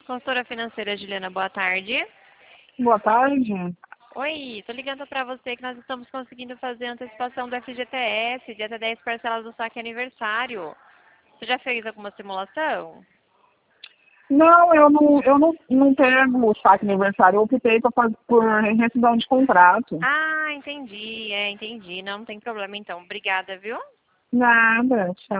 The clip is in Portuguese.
Consultora financeira Juliana, boa tarde. Boa tarde. Oi, tô ligando para você que nós estamos conseguindo fazer a antecipação do FGTS de até 10 parcelas do saque aniversário. Você já fez alguma simulação? Não, eu não pego o saque aniversário, eu optei por rescisão de contrato. Ah, entendi, entendi. Não tem problema então. Obrigada, viu? Nada, tchau.